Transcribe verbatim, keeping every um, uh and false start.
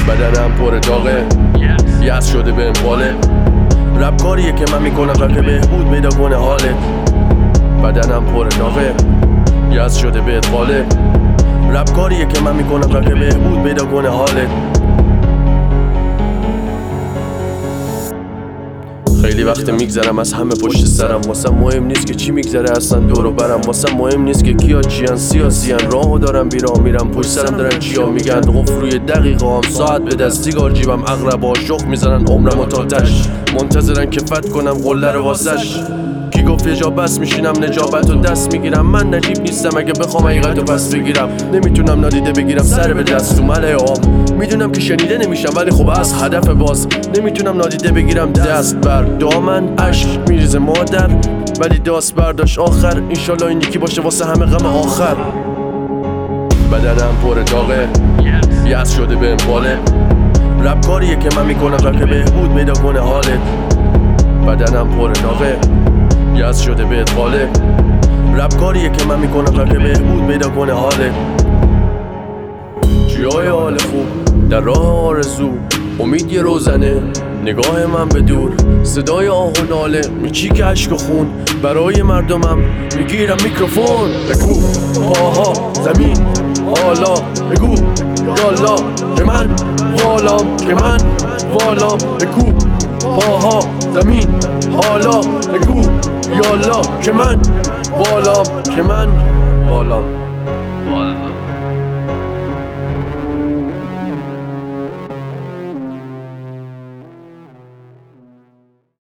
بدنم پر داغه، یأس شده بهم باله. رپ کاریه که من میکنم تا که بهبود پیدا کنه حالت. بدنم پر داغه، یأس شده بهت باله. رپ کاریه که من میکنم تا که بهبود پیدا کنه حالت. خیلی وقت میگذرم از همه پشت سرم، واسه مهم نیست که چی میگذره اصلا دورو برم. واسه مهم نیست که کیا چیان سیاسیان، راهو دارم بیراه میرم پشت سرم دارن چیا میگن. قفل روی دقیقه هم ساعت به دست سیگار جیبم، اغربا شخ میزنن عمرمو تا تش. منتظرن که فت کنم قله رو واسش. کی گفت یه جا بس میشینم نجابت و دست میگیرم؟ من نجیب نیستم اگه بخوام حقیقت رو پس بگیرم. نمیتونم نادیده بگیرم سر به دست تو مله عام. میدونم که شنیده نمیشم ولی خب از هدف باز. نمیتونم نادیده بگیرم دست بر دامن، عشق میریزه مادر ولی داست برداشت آخر. انشالله این یکی باشه واسه همه غم آخر. بدنم پر داغه، یأس شده بهم باله. رپ کاریه که من میکنم تا که بهبود پیدا کنه حالت. بدنم پر داغه، یأس شده بهت باله. رپ کاریه که من میکنم تا که بهبود پیدا کنه حالت. جای حال خوب در راه آرزو، امید یه روزنه، نگاه من به دور، صدای آه و ناله میچیک عشق و خون. برای مردمم میگیرم میکروفون. بگو پاها زمین حالا، بگو یالا که من والام، که من والام. بگو پاها زمین حالا، بگو یالا که من والام، که من والام.